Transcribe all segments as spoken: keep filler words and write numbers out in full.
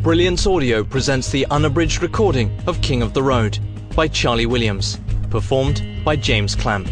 Brilliance Audio presents the unabridged recording of King of the Road by Charlie Williams, performed by James Clamp.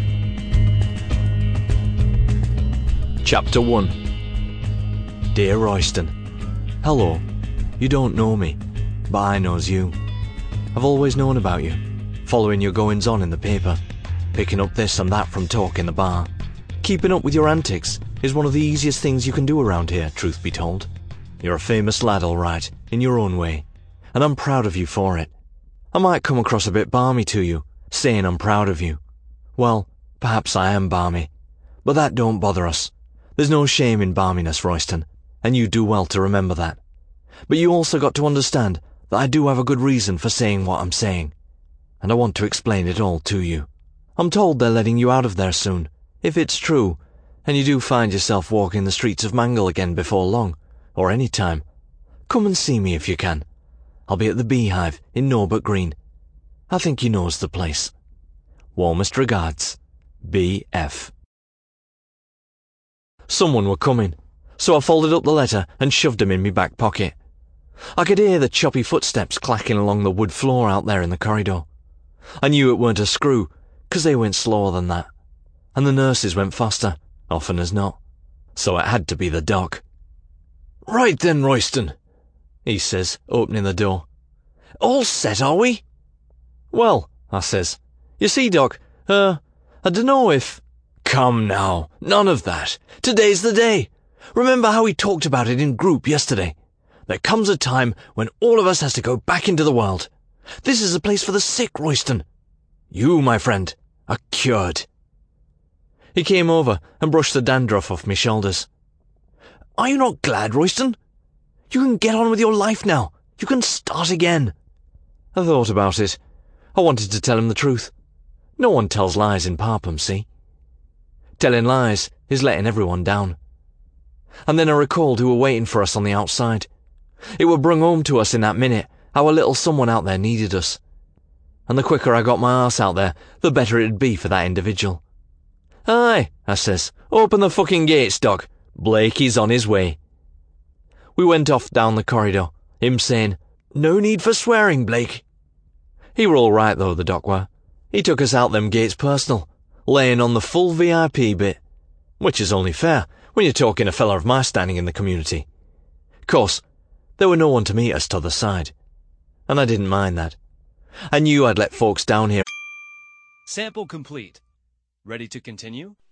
Chapter one. Dear Royston, hello. You don't know me, but I knows you. I've always known about you, following your goings-on in the paper, picking up this and that from talk in the bar. Keeping up with your antics is one of the easiest things you can do around here, truth be told. You're a famous lad, all right, in your own way, and I'm proud of you for it. I might come across a bit balmy to you, saying I'm proud of you. Well, perhaps I am balmy, but that don't bother us. There's no shame in balminess, Royston, and you do well to remember that. But you also got to understand that I do have a good reason for saying what I'm saying, and I want to explain it all to you. I'm told they're letting you out of there soon, if it's true, and you do find yourself walking the streets of Mangle again before long, or any time. Come and see me if you can. I'll be at the Beehive in Norbert Green. I think you knows the place. Warmest regards, B F. Someone were coming, so I folded up the letter and shoved him in me back pocket. I could hear the choppy footsteps clacking along the wood floor out there in the corridor. I knew it weren't a screw, 'cause they went slower than that, and the nurses went faster, often as not, so it had to be the doc. "Right then, Royston," he says, opening the door. "All set, are we?" "Well," I says, "you see, Doc, uh, I dunno if—" "Come now, none of that. Today's the day. Remember how we talked about it in group yesterday? There comes a time when all of us has to go back into the world. This is a place for the sick, Royston. You, my friend, are cured." He came over and brushed the dandruff off my shoulders. "Are you not glad, Royston? You can get on with your life now. You can start again." I thought about it. I wanted to tell him the truth. No one tells lies in Parpham, see? Telling lies is letting everyone down. And then I recalled who were waiting for us on the outside. It were brung home to us in that minute how a little someone out there needed us. And the quicker I got my arse out there, the better it'd be for that individual. "Aye," I says, "open the fucking gates, Doc. Blakey's on his way." We went off down the corridor, him saying, "No need for swearing, Blake." He were all right, though, the doc were. He took us out them gates personal, laying on the full V I P bit, which is only fair when you're talking a fella of my standing in the community. Course, there were no one to meet us t'other side, and I didn't mind that. I knew I'd let folks down here. Sample complete. Ready to continue?